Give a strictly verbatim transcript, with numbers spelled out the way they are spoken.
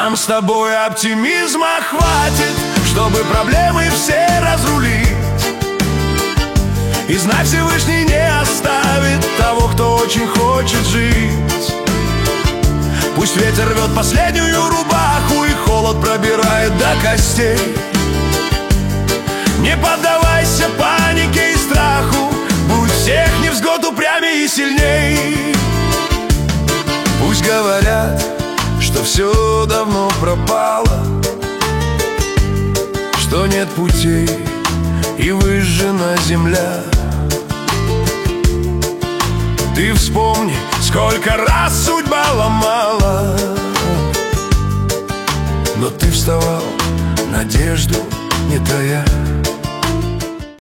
Нам с тобой оптимизма хватит, чтобы проблемы все разрулить. И знай, Всевышний не оставит того, кто очень хочет жить. Пусть ветер рвет последнюю рубаху и холод пробирает до костей. Не поддавайся панике и страху, будь всех невзгод упрямей и сильней. Пусть говорят, что все давно пропало, что нет путей и выжжена земля. Ты вспомни, сколько раз судьба ломала, но ты вставал, надежду не тая.